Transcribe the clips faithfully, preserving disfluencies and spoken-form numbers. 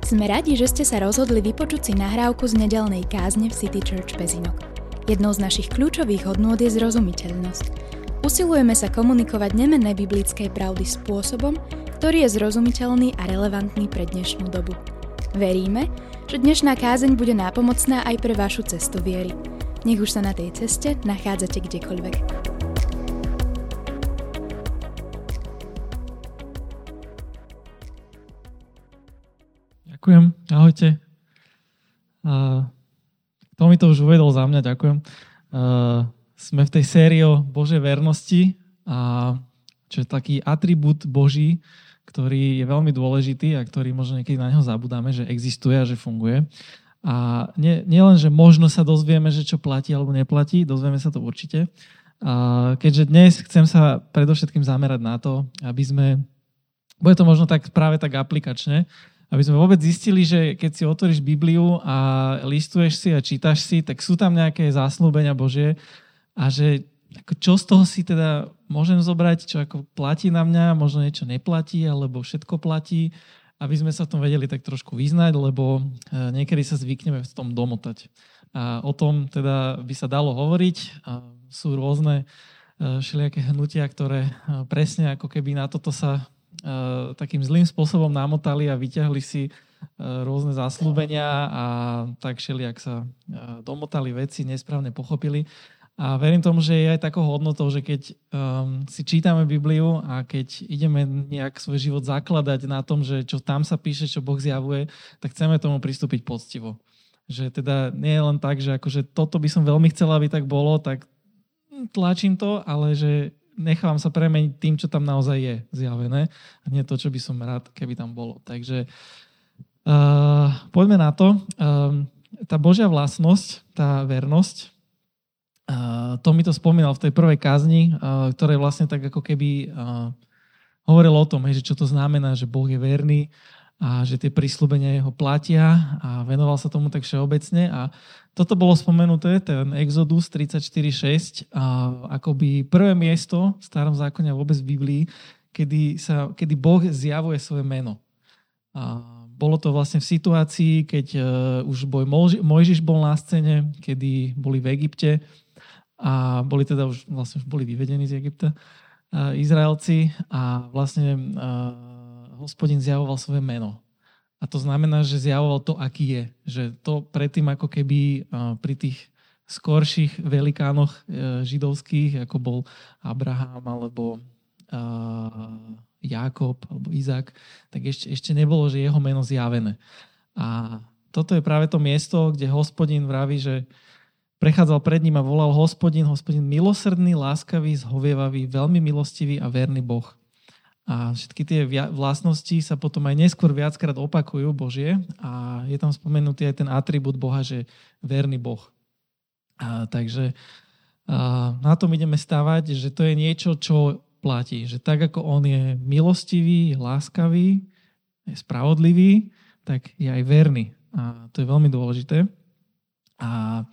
Sme radi, že ste sa rozhodli vypočuť si nahrávku z nedeľnej kázne v City Church Pezinok. Jednou z našich kľúčových hodnôt je zrozumiteľnosť. Usilujeme sa komunikovať nemenné biblické pravdy spôsobom, ktorý je zrozumiteľný a relevantný pre dnešnú dobu. Veríme, že dnešná kázeň bude nápomocná aj pre vašu cestu viery. Nech už sa na tej ceste nachádzate kdekoľvek. Ďakujem, ahojte. Uh, to mi to už uvedol za mňa, ďakujem. Uh, sme v tej sérii o Božej vernosti, a čo je taký atribút Boží, ktorý je veľmi dôležitý a ktorý možno niekedy na neho zabudáme, že existuje a že funguje. A nie, nie len, že možno sa dozvieme, že čo platí alebo neplatí, dozvieme sa to určite. Uh, keďže dnes chcem sa predovšetkým zamerať na to, aby sme, bude to možno tak práve tak aplikačne, aby sme vôbec zistili, že keď si otvoríš Bibliu a listuješ si a čítaš si, tak sú tam nejaké zasľúbenia Božie a že ako čo z toho si teda môžem zobrať, čo ako platí na mňa, možno niečo neplatí, alebo všetko platí, aby sme sa v tom vedeli tak trošku vyznať, lebo niekedy sa zvykneme v tom domotať. A o tom teda by sa dalo hovoriť. A sú rôzne všelijaké hnutia, ktoré presne ako keby na toto sa takým zlým spôsobom namotali a vyťahli si rôzne zasľúbenia a tak všelijak sa domotali veci, nesprávne pochopili. A verím tomu, že je aj takou hodnotou, že keď um, si čítame Bibliu a keď ideme nejak svoj život zakladať na tom, že čo tam sa píše, čo Boh zjavuje, tak chceme tomu pristúpiť poctivo. Že teda nie je len tak, že akože toto by som veľmi chcela, aby tak bolo, tak tlačím to, ale že nechávam sa premeniť tým, čo tam naozaj je zjavené a nie to, čo by som rád, keby tam bolo. Takže uh, poďme na to. Uh, tá Božia vlastnosť, tá vernosť, uh, to mi to spomínal v tej prvej kázni, uh, ktoré vlastne tak ako keby uh, hovoril o tom, hej, že čo to znamená, že Boh je verný a že tie prisľúbenia jeho platia a venoval sa tomu tak všeobecne. A toto bolo spomenuté, ten Exodus tridsaťštyri šesť, a akoby prvé miesto v Starom zákone a vôbec v Biblii, kedy, sa, kedy Boh zjavuje svoje meno. A bolo to vlastne v situácii, keď uh, už boj Mojžiš bol na scéne, kedy boli v Egypte a boli teda už, vlastne už boli vyvedení z Egypta uh, Izraelci a vlastne uh, Hospodin zjavoval svoje meno. A to znamená, že zjavoval to, aký je. Že to predtým ako keby pri tých skorších velikánoch židovských, ako bol Abraham alebo Jákob alebo Izák, tak ešte, ešte nebolo, že jeho meno zjavené. A toto je práve to miesto, kde Hospodin vraví, že prechádzal pred ním a volal Hospodin, Hospodin milosrdný, láskavý, zhovievavý, veľmi milostivý a verný Boh. A všetky tie vlastnosti sa potom aj neskôr viackrát opakujú Božie a je tam spomenutý aj ten atribút Boha, že verný Boh. A takže a na tom ideme stavať, že to je niečo, čo platí. Že tak, ako on je milostivý, je láskavý, je spravodlivý, tak je aj verný. A to je veľmi dôležité. A, a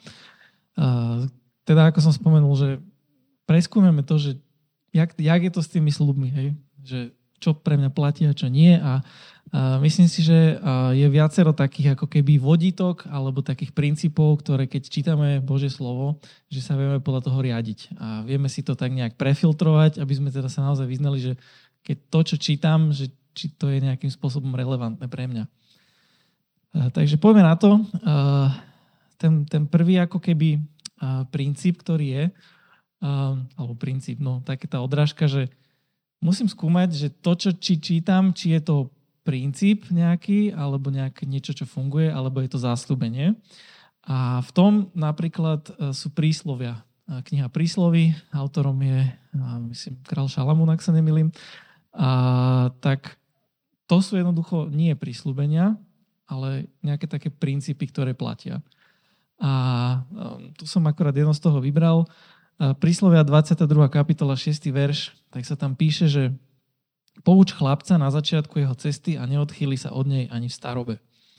teda, ako som spomenul, že preskúmeme to, že jak, jak je to s tými sľubmi, hej? Že čo pre mňa platí a čo nie. A, a myslím si, že je viacero takých ako keby vodítok alebo takých princípov, ktoré keď čítame Božie slovo, že sa vieme podľa toho riadiť. A vieme si to tak nejak prefiltrovať, aby sme teda sa naozaj vyznali, že keď to, čo čítam, že či to je nejakým spôsobom relevantné pre mňa. A, takže poďme na to. A, ten, ten prvý ako keby a, princíp, ktorý je, a, alebo princíp, no taká tá odrážka, že musím skúmať, že to, čo či čítam, či je to princíp nejaký, alebo nejaké niečo, čo funguje, alebo je to zasľúbenie. A v tom napríklad sú príslovia. Kniha Prísloví, autorom je, myslím, král Šalamún, ak sa nemýlim. A tak to sú jednoducho nie prísľubenia, ale nejaké také princípy, ktoré platia. A tu som akorát jedno z toho vybral. Príslovia dvadsiata druhá kapitola šiesty verš, tak sa tam píše, že pouč chlapca na začiatku jeho cesty a neodchýli sa od nej ani v starobe.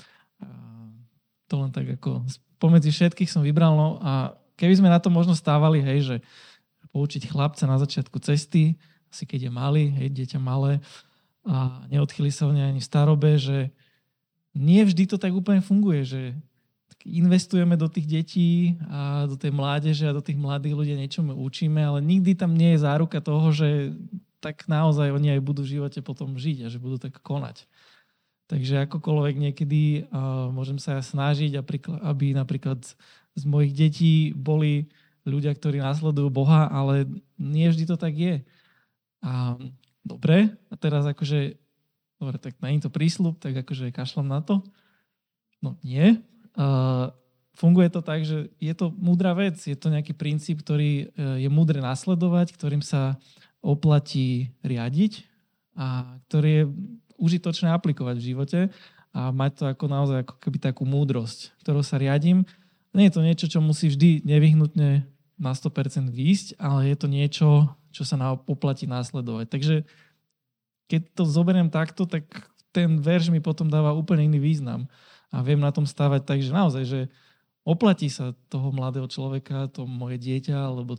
To len tak ako pomedzi všetkých som vybral. No a keby sme na to možno stávali, hej, že poučiť chlapca na začiatku cesty, asi keď je malý, hej, dieťa malé, a neodchýli sa od nej ani v starobe, že nie vždy to tak úplne funguje, že investujeme do tých detí a do tej mládeže a do tých mladých ľudí niečo učíme, ale nikdy tam nie je záruka toho, že tak naozaj oni aj budú v živote potom žiť a že budú tak konať. Takže akokoľvek niekedy uh, môžem sa snažiť, aby napríklad z mojich detí boli ľudia, ktorí následujú Boha, ale nie vždy to tak je. A dobre, a teraz akože, dobre, tak není to prísľub, tak akože kašľam na to. No nie. Uh, funguje to tak, že je to múdra vec, je to nejaký princíp, ktorý uh, je múdre nasledovať, ktorým sa oplatí riadiť a ktorý je užitočné aplikovať v živote a mať to ako naozaj ako keby takú múdrosť, ktorou sa riadím. Nie je to niečo, čo musí vždy nevyhnutne na sto percent výjsť, ale je to niečo, čo sa na oplatí následovať. Takže keď to zoberiem takto, tak ten verš mi potom dáva úplne iný význam. A viem na tom stávať tak, že naozaj, že oplatí sa toho mladého človeka, to moje dieťa alebo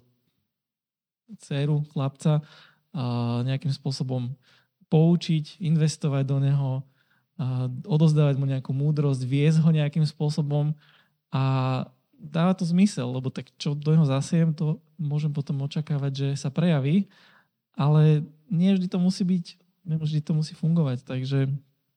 dceru, chlapca nejakým spôsobom poučiť, investovať do neho, odozdávať mu nejakú múdrosť, viesť ho nejakým spôsobom a dáva to zmysel, lebo tak čo do neho zasiejem, to môžem potom očakávať, že sa prejaví, ale nie vždy to musí byť, nie vždy to musí fungovať, takže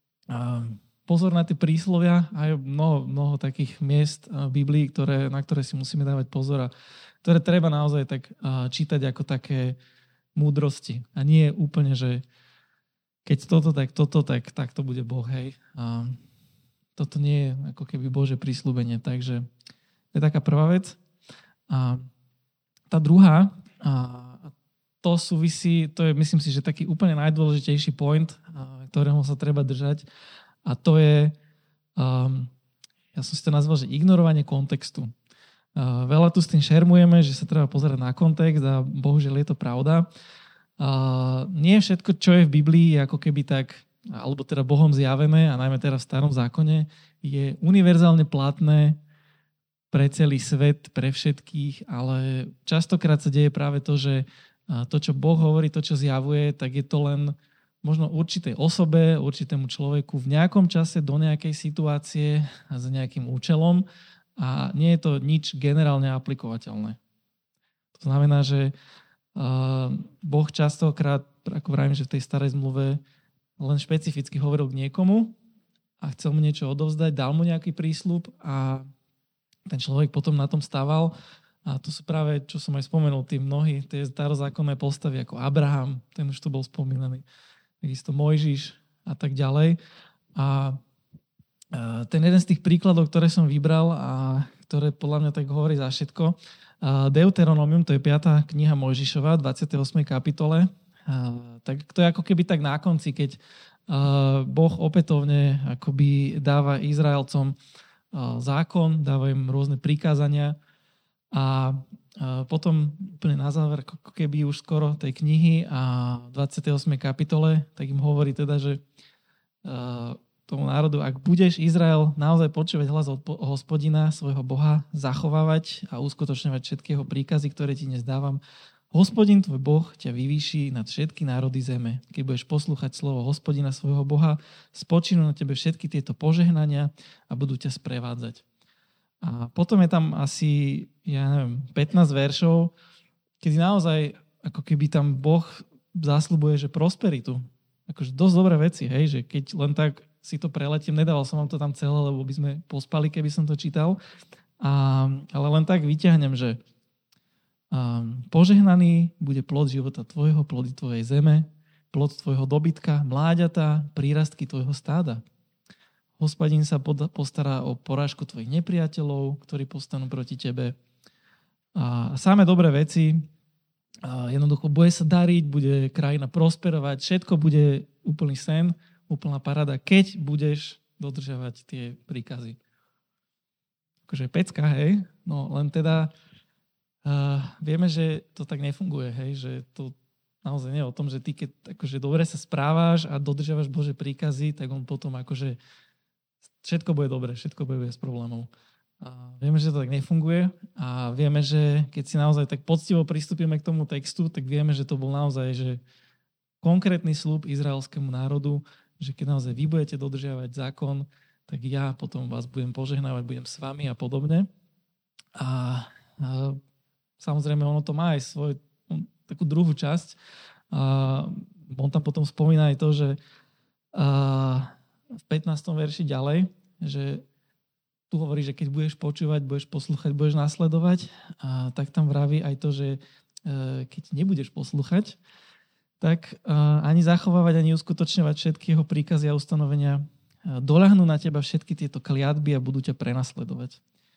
pozor na tie príslovia, aj mnoho, mnoho takých miest v Biblii, ktoré, na ktoré si musíme dávať pozor a ktoré treba naozaj tak čítať ako také múdrosti. A nie úplne, že keď toto, tak toto, tak, tak to bude Boh, hej. A toto nie je ako keby Božie prísľubenie. Takže to je taká prvá vec. A tá druhá, a to súvisí, to je myslím si, že taký úplne najdôležitejší point, ktorého sa treba držať. A to je, um, ja som si to nazval, že ignorovanie kontextu. Uh, veľa tu s tým šermujeme, že sa treba pozerať na kontext a bohužiaľ je to pravda. Uh, nie všetko, čo je v Biblii, je ako keby tak, alebo teda Bohom zjavené, a najmä teraz v Starom zákone, je univerzálne platné pre celý svet, pre všetkých, ale častokrát sa deje práve to, že to, čo Boh hovorí, to, čo zjavuje, tak je to len možno určitej osobe, určitému človeku v nejakom čase do nejakej situácie a za nejakým účelom a nie je to nič generálne aplikovateľné. To znamená, že uh, Boh častokrát, ako vravím, že v tej starej zmluve len špecificky hovoril k niekomu a chcel mu niečo odovzdať, dal mu nejaký prísľub a ten človek potom na tom stával. A to sú práve, čo som aj spomenul, tí mnohí, tie starozákonné postavy ako Abraham, ten už tu bol spomínaný, takisto Mojžiš a tak ďalej. A ten jeden z tých príkladov, ktoré som vybral a ktoré podľa mňa tak hovorí za všetko, Deuteronomium, to je piata kniha Mojžišova, dvadsiatej ôsmej kapitole, tak to je ako keby tak na konci, keď Boh opätovne akoby dáva Izraelcom zákon, dáva im rôzne prikázania a potom úplne na záver, ako keby už skoro tej knihy a v dvadsiatej ôsmej kapitole, tak im hovorí teda, že tomu národu, ak budeš, Izrael, naozaj počúvať hlas od Hospodina, svojho Boha, zachovávať a uskutočňovať všetky jeho príkazy, ktoré ti dnes dávam, Hospodin, tvoj Boh, ťa vyvýši nad všetky národy zeme. Keď budeš poslúchať slovo Hospodina, svojho Boha, spočinú na tebe všetky tieto požehnania a budú ťa sprevádzať. A potom je tam asi, ja neviem, pätnásť veršov, kedy naozaj, ako keby tam Boh zasľubuje, že prosperitu. Akože dosť dobré veci, hej, že keď len tak si to preletím, nedával som vám to tam celé, lebo by sme pospali, keby som to čítal. A, ale len tak vyťahnem, že um, požehnaný bude plod života tvojho, plody tvojej zeme, plod tvojho dobytka, mláďata, prírastky tvojho stáda. Hospodin sa pod, postará o porážku tvojich nepriateľov, ktorí postanú proti tebe. A samé dobré veci, a jednoducho bude sa dariť, bude krajina prosperovať, všetko bude úplný sen, úplná paráda, keď budeš dodržiavať tie príkazy. Akože pecka, hej? No len teda uh, vieme, že to tak nefunguje, hej? Že to naozaj nie je o tom, že ty keď akože dobre sa správaš a dodržiavaš Božie príkazy, tak on potom akože všetko bude dobre, všetko bude bez problémov. A vieme, že to tak nefunguje a vieme, že keď si naozaj tak poctivo pristúpime k tomu textu, tak vieme, že to bol naozaj že konkrétny sľub izraelskému národu, že keď naozaj vy budete dodržiavať zákon, tak ja potom vás budem požehnávať, budem s vami a podobne. A, a samozrejme, ono to má aj svoju takú druhú časť. A on tam potom spomína aj to, že a, v pätnástom verši ďalej, že tu hovorí, že keď budeš počúvať, budeš poslúchať, budeš nasledovať, a tak tam vraví aj to, že e, keď nebudeš poslúchať, tak e, ani zachovávať, ani uskutočňovať všetky jeho príkazy a ustanovenia, e, doľahnú na teba všetky tieto kliatby a budú ťa prenasledovať.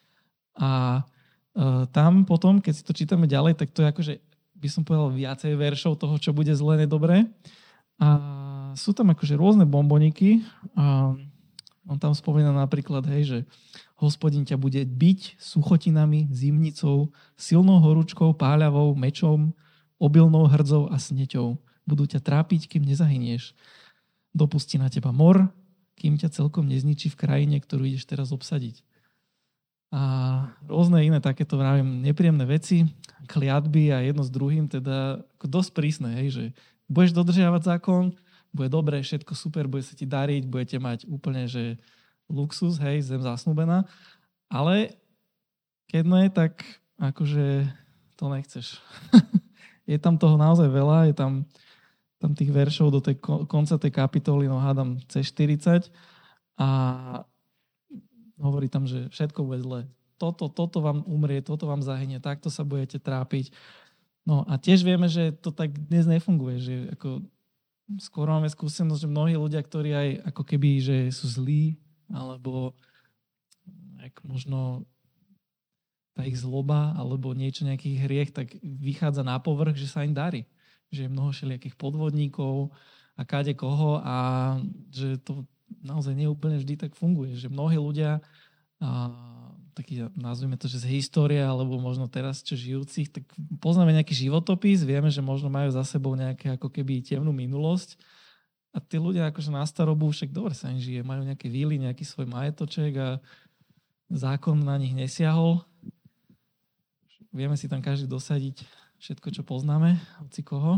A e, tam potom, keď si to čítame ďalej, tak to je akože, by som povedal, viacej veršov toho, čo bude zlé, nedobré. A sú tam akože rôzne bomboniky. A on tam spomína napríklad, hej, že Hospodin ťa bude biť suchotinami, zimnicou, silnou horúčkou, páľavou, mečom, obilnou hrdzou a sneťou. Budú ťa trápiť, kým nezahynieš. Dopustí na teba mor, kým ťa celkom nezničí v krajine, ktorú ideš teraz obsadiť. A rôzne iné takéto, vravím, nepríjemné veci, kliatby a jedno s druhým, teda ako dosť prísne, hej, že budeš dodržiavať zákon, bude dobré, všetko super, bude sa ti dariť, budete mať úplne, že luxus, hej, zem zasnúbená, ale keď nie, tak akože to nechceš. Je tam toho naozaj veľa, je tam, tam tých veršov do tej konca tej kapitoly, no hádam cez štyridsať a hovorí tam, že všetko bude zle. Toto, toto vám umrie, toto vám zahynie, takto sa budete trápiť. No a tiež vieme, že to tak dnes nefunguje, že ako skôr máme skúsenosť, že mnohí ľudia, ktorí aj ako keby, že sú zlí, alebo ak možno tá ich zloba, alebo niečo, nejaký hriech, tak vychádza na povrch, že sa im darí. Že je mnoho všelijakých podvodníkov a káde koho a že to naozaj neúplne vždy tak funguje. Že mnohí ľudia, a, taký, nazvime to, že z histórie, alebo možno teraz čo žijúcich, tak poznáme nejaký životopis, vieme, že možno majú za sebou nejaké ako keby temnú minulosť. A tí ľudia akože na starobu však dobre sa im žije, majú nejaké víly, nejaký svoj majetoček a zákon na nich nesiahol. Vieme si tam každý dosadiť všetko, čo poznáme, hoci koho,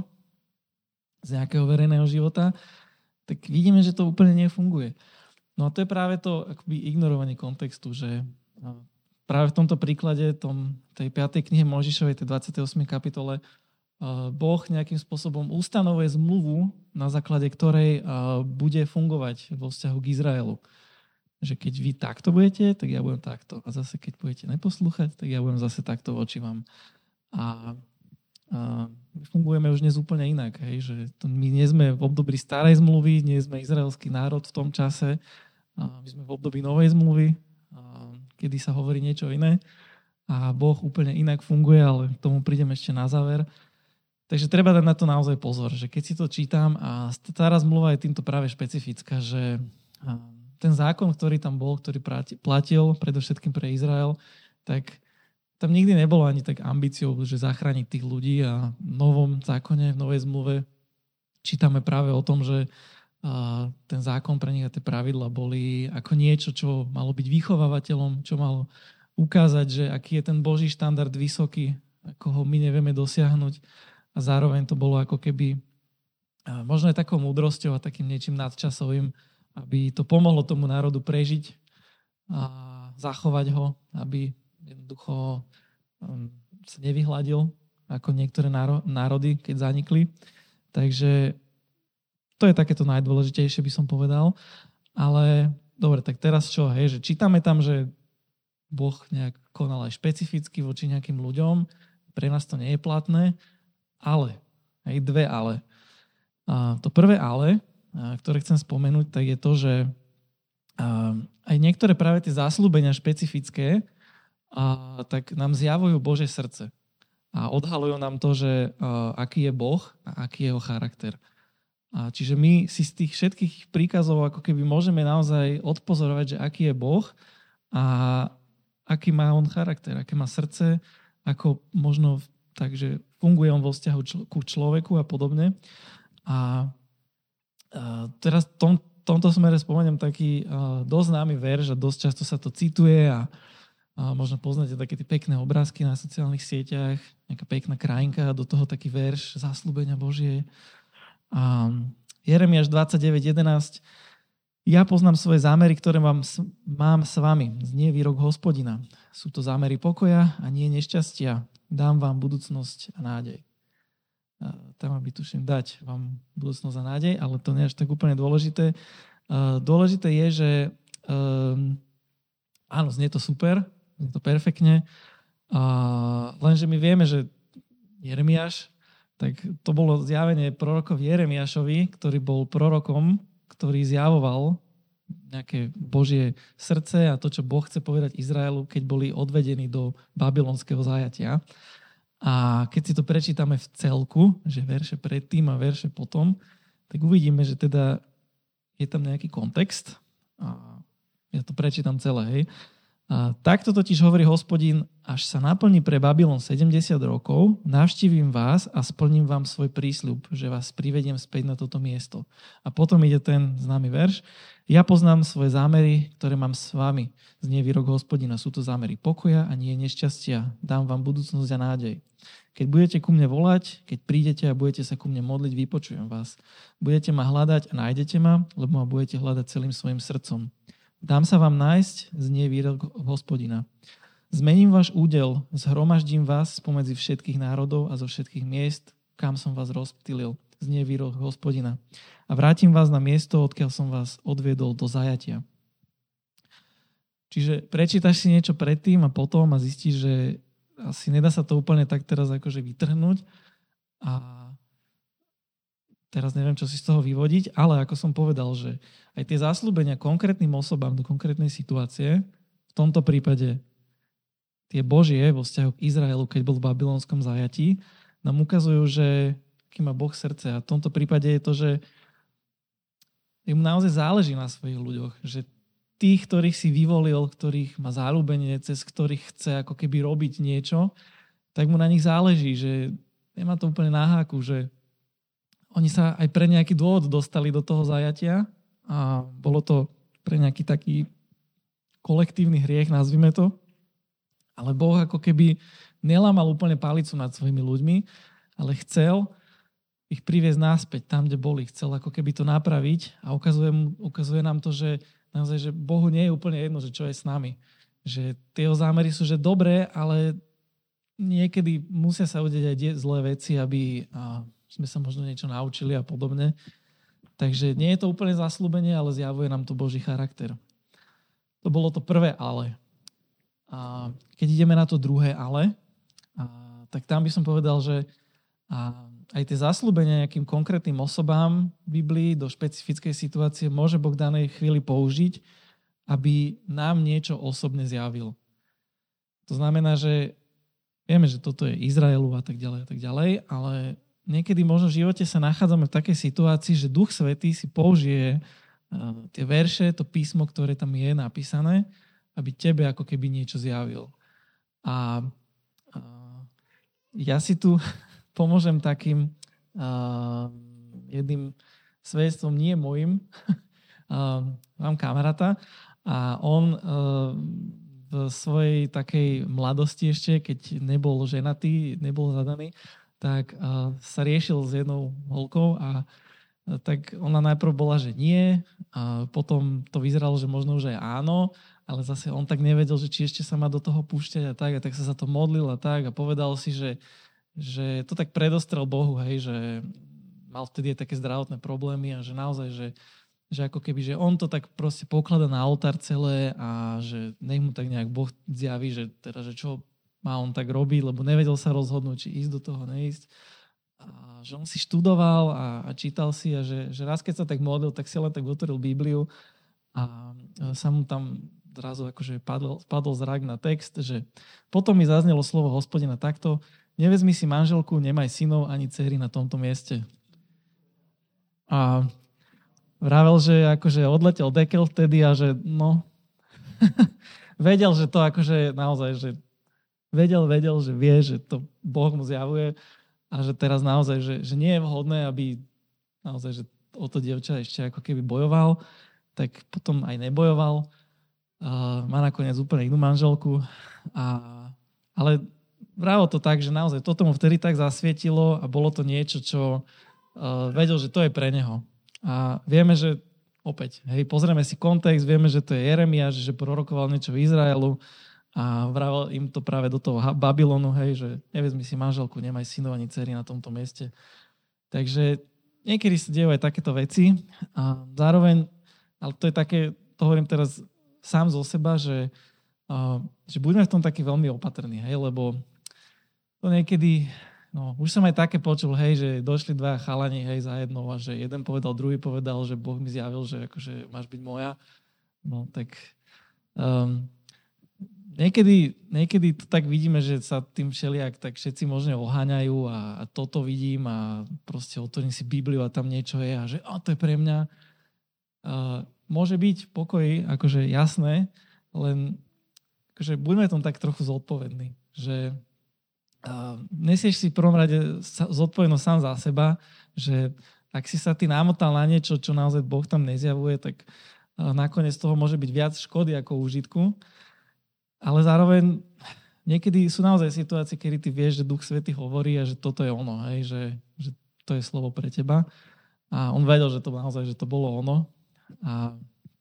z nejakého verejného života, tak vidíme, že to úplne nefunguje. No a to je práve to akoby ignorovanie kontextu, že práve v tomto príklade tom, tej piatej knihe Mojžišovej, tej dvadsiatej ôsmej kapitole, Boh nejakým spôsobom ustanovuje zmluvu, na základe ktorej bude fungovať vo vzťahu k Izraelu. Že keď vy takto budete, tak ja budem takto. A zase keď budete neposlúchať, tak ja budem zase takto voči vám. A, a my fungujeme už dnes úplne inak. Hej? Že to my nie sme v období starej zmluvy, nie sme izraelský národ v tom čase. A my sme v období novej zmluvy, a kedy sa hovorí niečo iné. A Boh úplne inak funguje, ale k tomu prídem ešte na záver. Takže treba dať na to naozaj pozor, že keď si to čítam a stará zmluva je týmto práve špecifická, že ten zákon, ktorý tam bol, ktorý platil predovšetkým pre Izrael, tak tam nikdy nebolo ani tak ambíciou, že zachrániť tých ľudí a v novom zákone, v novej zmluve čítame práve o tom, že ten zákon pre nich a tie pravidla boli ako niečo, čo malo byť vychovávateľom, čo malo ukázať, že aký je ten Boží štandard vysoký, ako ho my nevieme dosiahnuť. A zároveň to bolo ako keby možno aj takou múdrosťou a takým niečím nadčasovým, aby to pomohlo tomu národu prežiť a zachovať ho, aby jednoducho sa nevyhladil ako niektoré národy, keď zanikli. Takže to je takéto najdôležitejšie, by som povedal. Ale dobre, tak teraz čo? Hej, že čítame tam, že Boh nejak konal aj špecificky voči nejakým ľuďom. Pre nás to nie je platné. Ale, aj dve ale. A to prvé ale, a, ktoré chcem spomenúť, tak je to, že a, aj niektoré práve tie zasľúbenia špecifické a, tak nám zjavujú Božie srdce. A odhalujú nám to, že a, aký je Boh a aký je jeho charakter. A čiže my si z tých všetkých príkazov ako keby môžeme naozaj odpozorovať, že aký je Boh a aký má on charakter, aké má srdce, ako možno takže funguje on vo vzťahu čl- ku človeku a podobne. A, a teraz v tom, tomto smere spomeniem taký a, dosť známy verš a dosť často sa to cituje a, a možno poznáte také tie pekné obrázky na sociálnych sieťach, nejaká pekná krajinka a do toho taký verš zasľúbenia Božie. A Jeremiáš dvadsaťdeväť jedenásť Ja poznám svoje zámery, ktoré mám, mám s vami. Znie výrok Hospodina. Sú to zámery pokoja a nie nešťastia. Dám vám budúcnosť a nádej. A tam by tuším dať vám budúcnosť a nádej, ale to nie je až tak úplne dôležité. Uh, dôležité je, že um, áno, znie to super, znie to perfektne, uh, lenže my vieme, že Jeremiáš, tak to bolo zjavenie prorokovi Jeremiášovi, ktorý bol prorokom, ktorý zjavoval nejaké Božie srdce a to, čo Boh chce povedať Izraelu, keď boli odvedení do babylonského zajatia. A keď si to prečítame v celku, že verše predtým a verše potom, tak uvidíme, že teda je tam nejaký kontext. A ja to prečítam celé, hej. A takto totiž hovorí Hospodin, až sa naplní pre Babylon sedemdesiat rokov, navštívim vás a splním vám svoj prísľub, že vás privediem späť na toto miesto. A potom ide ten známy verš. Ja poznám svoje zámery, ktoré mám s vami. Znie výrok Hospodina. Sú to zámery pokoja a nie nešťastia. Dám vám budúcnosť a nádej. Keď budete ku mne volať, keď prídete a budete sa ku mne modliť, vypočujem vás. Budete ma hľadať a nájdete ma, lebo ma budete hľadať celým svojim srdcom. Dám sa vám nájsť, znie výrok Hospodina. Zmením váš údel, zhromaždím vás spomedzi všetkých národov a zo všetkých miest, kam som vás rozptýlil, znie výrok Hospodina. A vrátim vás na miesto, odkiaľ som vás odviedol do zajatia. Čiže prečítaš si niečo predtým a potom a zistíš, že asi nedá sa to úplne tak teraz akože vytrhnúť a teraz neviem, čo si z toho vyvodiť, ale ako som povedal, že aj tie zasľúbenia konkrétnym osobám do konkrétnej situácie, v tomto prípade tie Božie vo vzťahu k Izraelu, keď bol v babylonskom zajatí, nám ukazujú, že aký má Boh srdce. A v tomto prípade je to, že mu naozaj záleží na svojich ľuďoch, že tých, ktorých si vyvolil, ktorých má záľubenie, cez ktorých chce ako keby robiť niečo, tak mu na nich záleží, že nemá to úplne na háku, že oni sa aj pre nejaký dôvod dostali do toho zajatia a bolo to pre nejaký taký kolektívny hriech, nazvime to. Ale Boh ako keby nelámal úplne palicu nad svojimi ľuďmi, ale chcel ich priviesť naspäť tam, kde boli. Chcel ako keby to napraviť a ukazuje, ukazuje nám to, že naozaj, že Bohu nie je úplne jedno, že čo je s nami. Že tie zámery sú, že dobré, ale niekedy musia sa udeť aj zlé veci, aby a, sme sa možno niečo naučili a podobne. Takže nie je to úplne zasľúbenie, ale zjavuje nám to Boží charakter. To bolo to prvé ale. A keď ideme na to druhé ale, a, tak tam by som povedal, že a, aj tie zasľúbenia nejakým konkrétnym osobám v Biblii do špecifickej situácie môže Boh v danej chvíli použiť, aby nám niečo osobne zjavil. To znamená, že vieme, že toto je Izraelu a tak ďalej a tak ďalej, ale niekedy možno v živote sa nachádzame v takej situácii, že Duch Svätý si použije tie verše, to písmo, ktoré tam je napísané, aby tebe ako keby niečo zjavil. A, a ja si tu pomôžem takým uh, jedným svedectvom, nie mojim. uh, mám kamaráta a on uh, v svojej takej mladosti ešte, keď nebol ženatý, nebol zadaný, tak uh, sa riešil s jednou holkou a uh, tak ona najprv bola, že nie, a potom to vyzeralo, že možno už aj áno, ale zase on tak nevedel, že či ešte sa má do toho púšťať a tak, a tak sa za to modlil a tak a povedal si, že že to tak predostrel Bohu, hej, že mal vtedy aj také zdravotné problémy a že naozaj, že, že ako keby, že on to tak proste poklada na oltár celé a že nech mu tak nejak Boh zjaví, že teda, že čo má on tak robiť, lebo nevedel sa rozhodnúť, či ísť do toho, neísť. A že on si študoval a, a čítal si a že, že raz, keď sa tak modlil, tak si len tak otvoril Bibliu a sa mu tam zrazu akože padol, padol zrak na text, že potom mi zaznelo slovo Hospodina takto: nevezmi si manželku, nemaj synov ani dcery na tomto mieste. A vravel, že akože odletel dekel vtedy a že no, vedel, že to akože naozaj, že vedel, vedel, že vie, že to Boh mu zjavuje a že teraz naozaj, že, že nie je vhodné, aby naozaj, že o to dievča ešte ako keby bojoval, tak potom aj nebojoval. Uh, má nakoniec úplne inú manželku. A, ale vravo to tak, že naozaj toto mu vtedy tak zasvietilo a bolo to niečo, čo uh, vedel, že to je pre neho. A vieme, že opäť, hej, pozrieme si kontext, vieme, že to je Jeremiáš, že prorokoval niečo v Izraelu a vravel im to práve do toho Babylonu, hej, že nevezmi si manželku, nemaj synov ani dcery na tomto mieste. Takže niekedy sa dejú aj takéto veci a zároveň, ale to je také, to hovorím teraz sám zo seba, že, uh, že buďme v tom takí veľmi opatrní, hej, lebo to niekedy, no už som aj také počul, hej, že došli dva chalani, hej, za jednou a že jeden povedal, druhý povedal, že Boh mi zjavil, že akože máš byť moja. No tak um, niekedy, niekedy to tak vidíme, že sa tým všelijak tak všetci možno oháňajú a, a toto vidím a proste otvorím si Bibliu a tam niečo je a že a to je pre mňa. Uh, môže byť pokoj, akože jasné, len akože buďme tom tak trochu zodpovední, že Uh, nesieš si v prvom rade zodpovednosť sám za seba, že ak si sa ty namotal na niečo, čo naozaj Boh tam nezjavuje, tak uh, nakoniec toho môže byť viac škody ako úžitku. Ale zároveň niekedy sú naozaj situácie, kedy ty vieš, že Duch Svätý hovorí a že toto je ono, hej, že, že to je slovo pre teba. A on vedel, že to naozaj, že to bolo ono. A,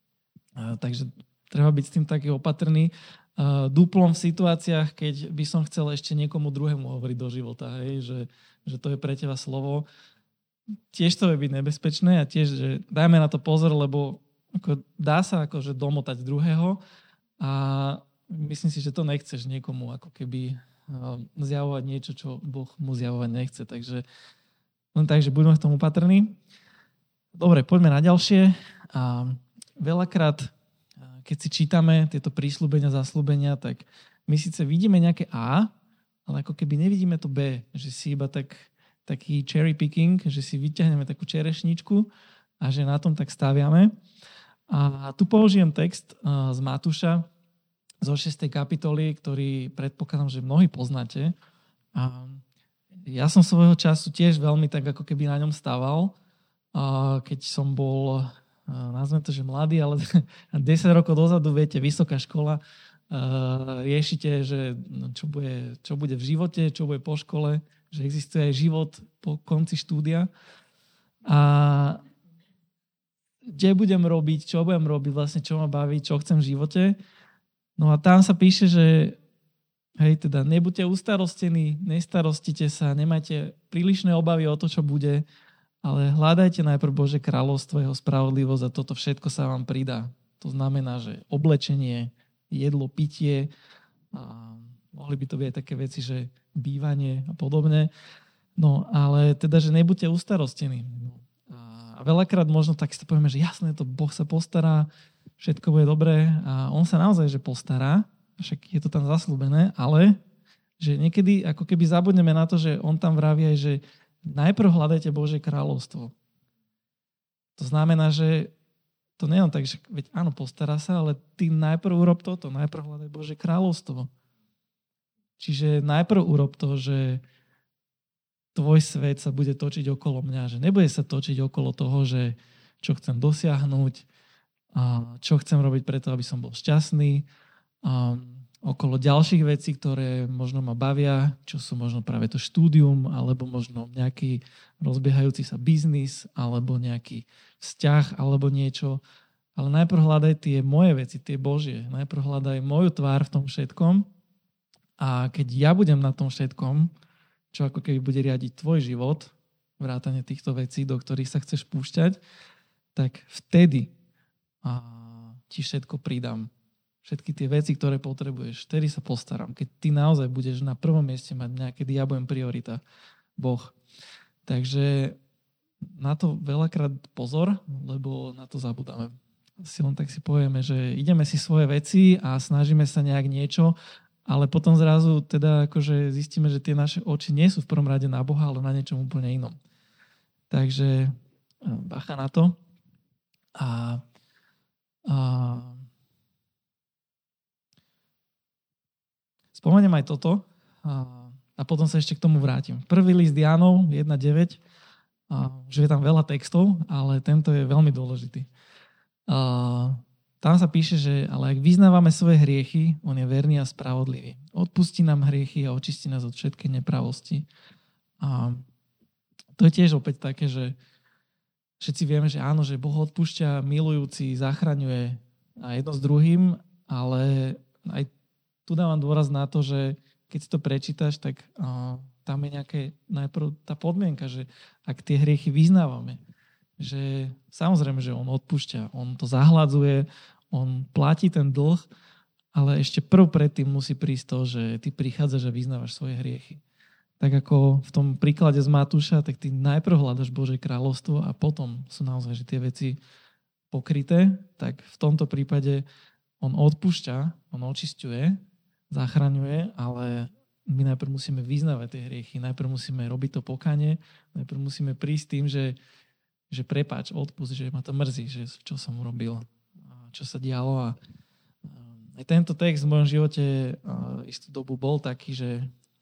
a, takže treba byť s tým taký opatrný. Uh, duplom v situáciách, keď by som chcel ešte niekomu druhému hovoriť do života, hej, že, že to je pre teba slovo. Tiež to je byť nebezpečné a tiež, že dajme na to pozor, lebo ako dá sa akože domotať druhého a myslím si, že to nechceš niekomu ako keby uh, zjavovať niečo, čo Boh mu zjavovať nechce. Takže len tak, že buďme v tom opatrní. Dobre, poďme na ďalšie. Uh, veľakrát keď si čítame tieto prísľubenia, zasľúbenia, tak my síce vidíme nejaké A, ale ako keby nevidíme to B, že si iba tak, taký cherry picking, že si vyťahneme takú čerešničku a že na tom tak staviame. A tu použijem text z Matúša zo šiestej kapitoly, ktorý predpokladám, že mnohí poznáte. A ja som svojho času tiež veľmi tak ako keby na ňom stával, keď som bol... nazvem to, že mladý, ale desať rokov dozadu, viete, vysoká škola, uh, riešite, že čo bude, čo bude v živote, čo bude po škole, že existuje aj život po konci štúdia. A kde budem robiť, čo budem robiť, vlastne čo ma baví, čo chcem v živote. No a tam sa píše, že hej, teda nebuďte ustarostení, nestarostite sa, nemajte prílišné obavy o to, čo bude, ale hľadajte najprv Božie kráľovstvo, jeho spravodlivosť a toto všetko sa vám pridá. To znamená, že oblečenie, jedlo, pitie, a mohli by to byť aj také veci, že bývanie a podobne. No, ale teda, že nebuďte ustarostení. No. A veľakrát možno tak si to povieme, že jasné, to Boh sa postará, všetko bude dobré a on sa naozaj že postará, však je to tam zasľúbené, ale že niekedy ako keby zabudneme na to, že on tam vraví aj, že najprv hľadajte Božie kráľovstvo. To znamená, že to nie je tak, že veď áno, postará sa, ale ty najprv urob toto, najprv hľadaj Božie kráľovstvo. Čiže najprv urob to, že tvoj svet sa bude točiť okolo mňa, že nebude sa točiť okolo toho, že čo chcem dosiahnuť, a čo chcem robiť preto, aby som bol šťastný, a okolo ďalších vecí, ktoré možno ma bavia, čo sú možno práve to štúdium, alebo možno nejaký rozbiehajúci sa biznis, alebo nejaký vzťah, alebo niečo. Ale najprv hľadaj tie moje veci, tie Božie. Najprv hľadaj moju tvár v tom všetkom. A keď ja budem na tom všetkom, čo ako keby bude riadiť tvoj život, vrátane týchto vecí, do ktorých sa chceš púšťať, tak vtedy a ti všetko pridám. Všetky tie veci, ktoré potrebuješ, vtedy sa postaram. Keď ty naozaj budeš na prvom mieste mať mňa, kedy ja budem priorita, Boh. Takže na to veľakrát pozor, lebo na to zabudáme. Si len tak si povieme, že ideme si svoje veci a snažíme sa nejak niečo, ale potom zrazu teda akože zistíme, že tie naše oči nie sú v prvom rade na Boha, ale na niečom úplne inom. Takže bacha na to. A, a spomeniem aj toto a, a potom sa ešte k tomu vrátim. Prvý list Jánov jedna deväť, že je tam veľa textov, ale tento je veľmi dôležitý. A, tam sa píše, že ale ak vyznávame svoje hriechy, on je verný a spravodlivý. Odpustí nám hriechy a očistí nás od všetkej nepravosti. A to je tiež opäť také, že, všetci vieme, že áno, že Boh odpúšťa, milujúci, zachraňuje a jedno s druhým, ale aj tu dávam dôraz na to, že keď si to prečítaš, tak uh, tam je nejaké najprv tá podmienka, že ak tie hriechy vyznávame, že samozrejme, že on odpúšťa, on to zahladzuje, on platí ten dlh, ale ešte prv predtým musí prísť to, že ty prichádzaš a vyznávaš svoje hriechy. Tak ako v tom príklade z Matúša, tak ty najprv hľadaš Božie kráľovstvo a potom sú naozaj že tie veci pokryté, tak v tomto prípade on odpúšťa, on očisťuje, zachraňuje, ale my najprv musíme vyznávať tie hriechy, najprv musíme robiť to pokánie, najprv musíme prísť tým, že, že prepáč, odpust, že ma to mrzí, že čo som urobil, čo sa dialo. A aj tento text v mojom živote istú dobu bol taký, že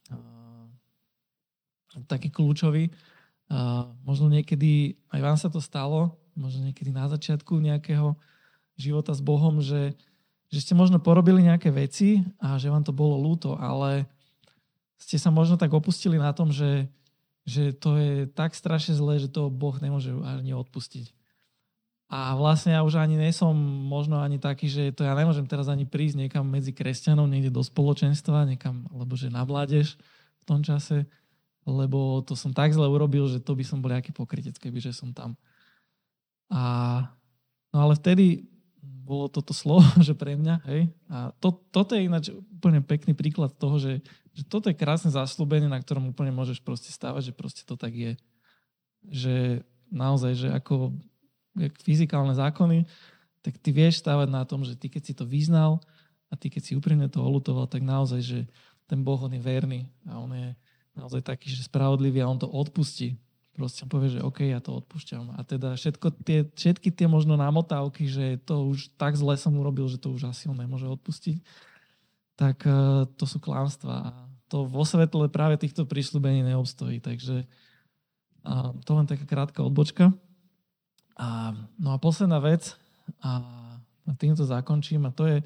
taký kľúčový. Možno niekedy, aj vám sa to stalo, možno niekedy na začiatku nejakého života s Bohom, že že ste možno porobili nejaké veci a že vám to bolo ľúto, ale ste sa možno tak opustili na tom, že, že to je tak strašne zlé, že to Boh nemôže ani odpustiť. A vlastne ja už ani nie som možno ani taký, že to ja nemôžem teraz ani prísť niekam medzi kresťanov, niekde do spoločenstva, niekam, alebo že na mládež v tom čase, lebo to som tak zle urobil, že to by som bol nejaký pokrytec, kebyže som tam. A, no ale vtedy bolo toto slovo, že pre mňa, hej. A to, toto je ináč úplne pekný príklad toho, že, že toto je krásne zasľúbenie, na ktorom úplne môžeš proste stávať, že proste to tak je. Že naozaj, že ako fyzikálne zákony, tak ty vieš stávať na tom, že ty keď si to vyznal a ty keď si úprimne to oľutoval, tak naozaj, že ten Boh, on je verný a on je naozaj taký, že spravodlivý a on to odpustí. Proste povie, že OK, ja to odpúšťam. A teda všetko tie, všetky tie možno námotávky, že to už tak zle som urobil, že to už asi on nemôže odpustiť, tak uh, to sú klamstvá. A to vo svetle práve týchto prísľubení neobstojí. Takže uh, to len taká krátka odbočka. A, no a posledná vec, a, a týmto zakončím, a to je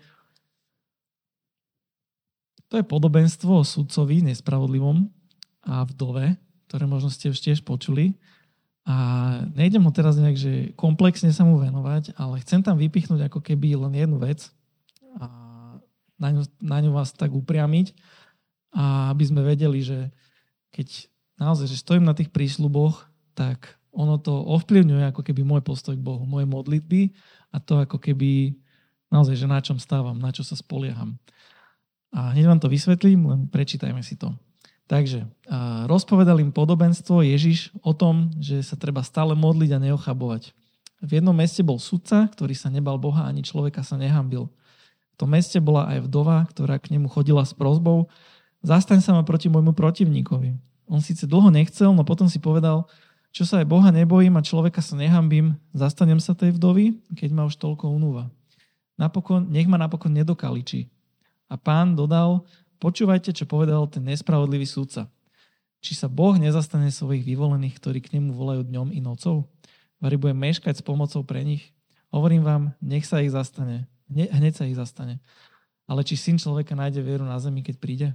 to je podobenstvo o sudcovi nespravodlivom a vdove, ktoré možno ste už tiež počuli. A nejdem ho teraz nejak, že komplexne sa mu venovať, ale chcem tam vypichnúť ako keby len jednu vec a na ňu, na ňu vás tak upriamiť, a aby sme vedeli, že keď naozaj, že stojím na tých prísľuboch, tak ono to ovplyvňuje ako keby môj postoj k Bohu, moje modlitby a to ako keby naozaj, že na čom stávam, na čo sa spolieham. A hneď vám to vysvetlím, len prečítajme si to. Takže rozpovedal im podobenstvo Ježiš o tom, že sa treba stále modliť a neochabovať. V jednom meste bol sudca, ktorý sa nebal Boha, ani človeka sa nehanbil. V tom meste bola aj vdova, ktorá k nemu chodila s prosbou: zastaň sa ma proti môjmu protivníkovi. On síce dlho nechcel, no potom si povedal: čo sa aj Boha nebojím a človeka sa nehambím, zastanem sa tej vdovy, keď ma už toľko unúva. Napokon, nech ma napokon nedokaličí. A pán dodal: počúvajte, čo povedal ten nespravodlivý sudca. Či sa Boh nezastane svojich vyvolených, ktorí k nemu volajú dňom i nocou? Vari bude meškať s pomocou pre nich? Hovorím vám, nech sa ich zastane. Ne, hneď sa ich zastane. Ale či syn človeka nájde vieru na zemi, keď príde?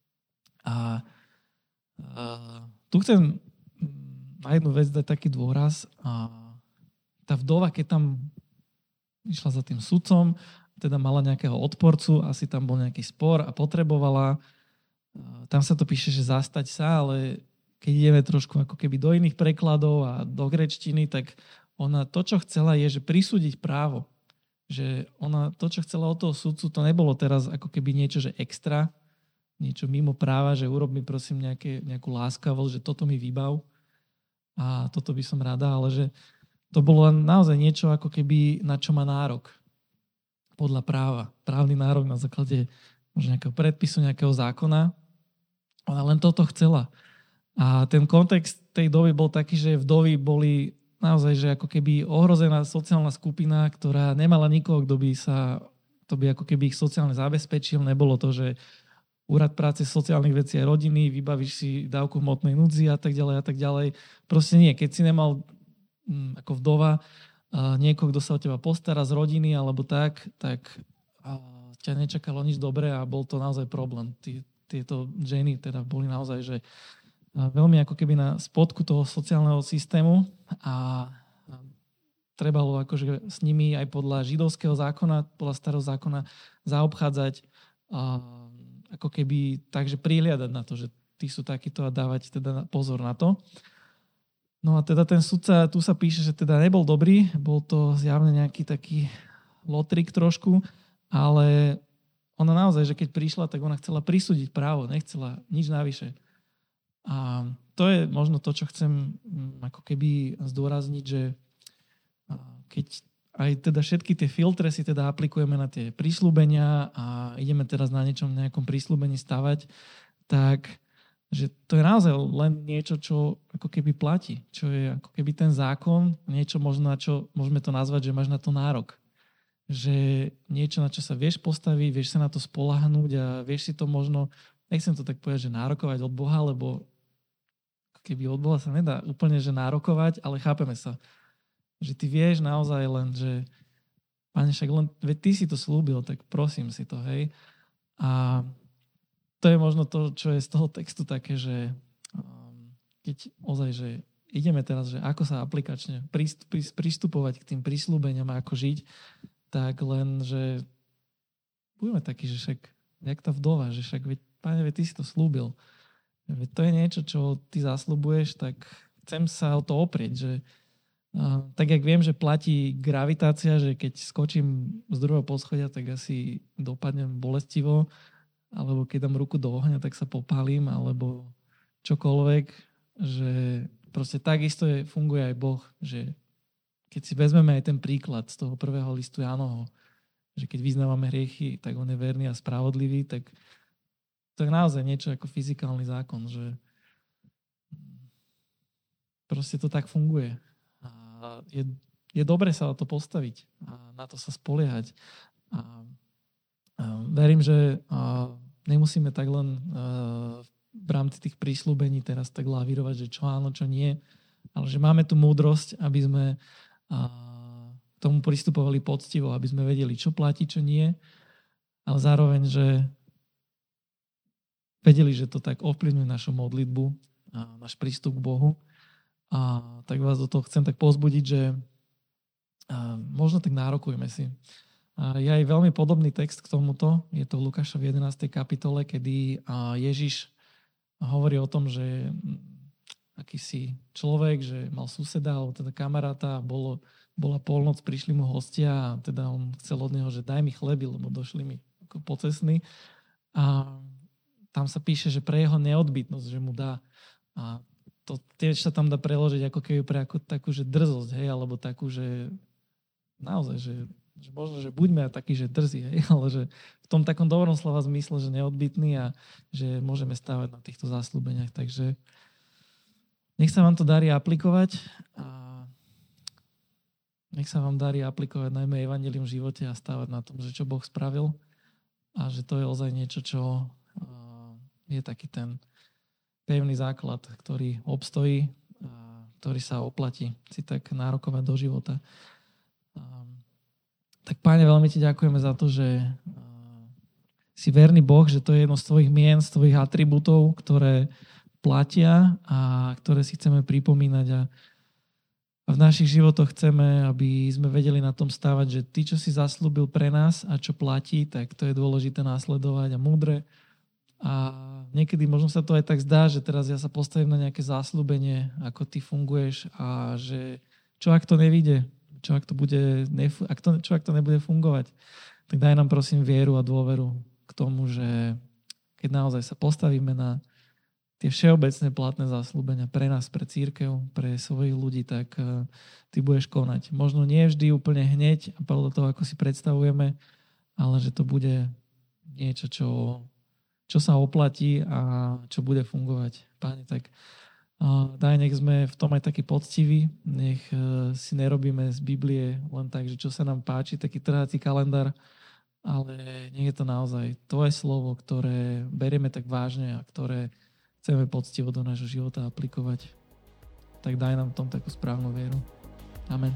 A, a tu chcem na jednu vec dať taký dôraz. A tá vdova, keď tam išla za tým sudcom, teda mala nejakého odporcu, asi tam bol nejaký spor a potrebovala. Tam sa to píše, že zastať sa, ale keď ideme trošku ako keby do iných prekladov a do gréčtiny, tak ona to, čo chcela, je, že prisúdiť právo. Že ona to, čo chcela od toho sudcu, to nebolo teraz ako keby niečo, že extra, niečo mimo práva, že urob mi prosím nejaké, nejakú láskavosť, že toto mi vybav a toto by som rada, ale že to bolo naozaj niečo ako keby na čo má nárok. Podľa práva. Právny nárok na základe možno nejakého predpisu, nejakého zákona. Ona len toto chcela. A ten kontext tej doby bol taký, že vdovy boli naozaj, že ako keby ohrozená sociálna skupina, ktorá nemala nikoho, kto by sa, to by ako keby ich sociálne zabezpečil. Nebolo to, že úrad práce sociálnych vecí a rodiny, vybavíš si dávku hmotnej núdzi a tak ďalej a tak ďalej. Proste nie. Keď si nemal hm, ako vdova niekoho, kto sa o teba postará z rodiny alebo tak, tak ťa nečakalo nič dobré a bol to naozaj problém. Tí, tieto ženy teda boli naozaj, že veľmi ako keby na spodku toho sociálneho systému a trebalo akože s nimi aj podľa židovského zákona, podľa starého zákona zaobchádzať a, ako keby takže prihliadať na to, že tí sú takíto a dávať teda pozor na to. No a teda ten sudca, tu sa píše, že teda nebol dobrý, bol to zjavne nejaký taký lotrik trošku, ale ona naozaj, že keď prišla, tak ona chcela prisúdiť právo, nechcela nič navyše. A to je možno to, čo chcem ako keby zdôrazniť, že keď aj teda všetky tie filtre si teda aplikujeme na tie prísľubenia a ideme teraz na niečom, nejakom prísľubení stavať, tak že to je naozaj len niečo, čo ako keby platí, čo je ako keby ten zákon, niečo možno, na čo môžeme to nazvať, že máš na to nárok. Že niečo, na čo sa vieš postaviť, vieš sa na to spoľahnúť a vieš si to možno, nechcem to tak povedať, že nárokovať od Boha, lebo keby od Boha sa nedá úplne, že nárokovať, ale chápeme sa. Že ty vieš naozaj len, že Pane, však len, veď ty si to slúbil, tak prosím si to, hej. A to je možno to, čo je z toho textu také, že um, keď ozaj, že ideme teraz, že ako sa aplikačne pristupovať k tým prísľubeniam a ako žiť, tak len, že budeme takí, že však, jak tá vdova, že však, veď, Pane, veď ty si to slúbil. Veď to je niečo, čo ty zasľubuješ, tak chcem sa o to oprieť, že uh, tak jak viem, že platí gravitácia, že keď skočím z druhého poschodia, tak asi dopadnem bolestivo, alebo keď dám ruku do ohňa, tak sa popálim, alebo čokoľvek, že proste takisto je, funguje aj Boh, že keď si vezmeme aj ten príklad z toho prvého listu Jánovho, že keď vyznávame hriechy, tak on je verný a spravodlivý, tak to je naozaj niečo ako fyzikálny zákon, že proste to tak funguje. A je, je dobre sa na to postaviť a na to sa spoliehať. A verím, že uh, nemusíme tak len uh, v rámci tých prísľubení teraz tak lavírovať, že čo áno, čo nie, ale že máme tu múdrosť, aby sme uh, k tomu pristupovali poctivo, aby sme vedeli, čo platí, čo nie, ale zároveň, že vedeli, že to tak ovplyvňuje našu modlitbu a náš prístup k Bohu. A tak vás do toho chcem tak povzbudiť, že uh, možno tak nárokujme si. Je aj veľmi podobný text k tomuto. Je to v Lukášovi jedenástej kapitole, kedy Ježiš hovorí o tom, že akýsi človek, že mal suseda alebo teda kamaráta, bolo, bola polnoc, prišli mu hostia a teda on chcel od neho, že daj mi chleby, lebo došli mi ako pocestní. A tam sa píše, že pre jeho neodbytnosť, že mu dá. A to tiež sa tam dá preložiť ako keby pre ako, takú, že drzosť, hej, alebo takú, že naozaj, že že možno, že buďme takí, že drzí, hej, ale že v tom takom dobrom slova zmysle, že neodbytný a že môžeme stávať na týchto zasľúbeniach. Takže nech sa vám to darí aplikovať a nech sa vám darí aplikovať najmä evanjelium v živote a stávať na tom, že čo Boh spravil a že to je ozaj niečo, čo je taký ten pevný základ, ktorý obstojí a ktorý sa oplatí si tak nárokovať do života. Tak Páne, veľmi ti ďakujeme za to, že si verný Boh, že to je jedno z tvojich mien, z tvojich atribútov, ktoré platia a ktoré si chceme pripomínať a, a v našich životoch chceme, aby sme vedeli na tom stávať, že ty, čo si zaslúbil pre nás a čo platí, tak to je dôležité následovať a múdre. A niekedy možno sa to aj tak zdá, že teraz ja sa postavím na nejaké zasľúbenie, ako ty funguješ a že čo ak to nevyjde, čo ak to, bude, ak to, čo ak to nebude fungovať, tak daj nám prosím vieru a dôveru k tomu, že keď naozaj sa postavíme na tie všeobecné platné zasľúbenia pre nás, pre cirkev, pre svojich ľudí, tak ty budeš konať. Možno nie vždy úplne hneď a podľa toho, ako si predstavujeme, ale že to bude niečo, čo, čo sa oplatí a čo bude fungovať. Páne, tak daj, nech sme v tom aj takí poctiví, nech si nerobíme z Biblie len tak, že čo sa nám páči, taký trhací kalendár, ale nech je to naozaj tvoje slovo, ktoré berieme tak vážne a ktoré chceme poctivo do nášho života aplikovať. Tak daj nám v tom takú správnu vieru. Amen.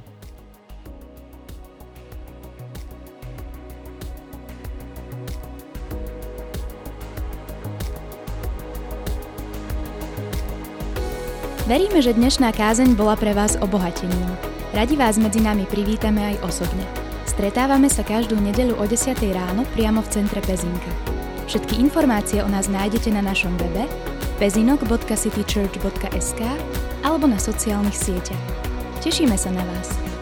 Veríme, že dnešná kázeň bola pre vás obohatením. Radi vás medzi nami privítame aj osobne. Stretávame sa každú nedeľu o desiatej ráno priamo v centre Pezinka. Všetky informácie o nás nájdete na našom webe pezinok bodka citychurch bodka es ká alebo na sociálnych sieťach. Tešíme sa na vás.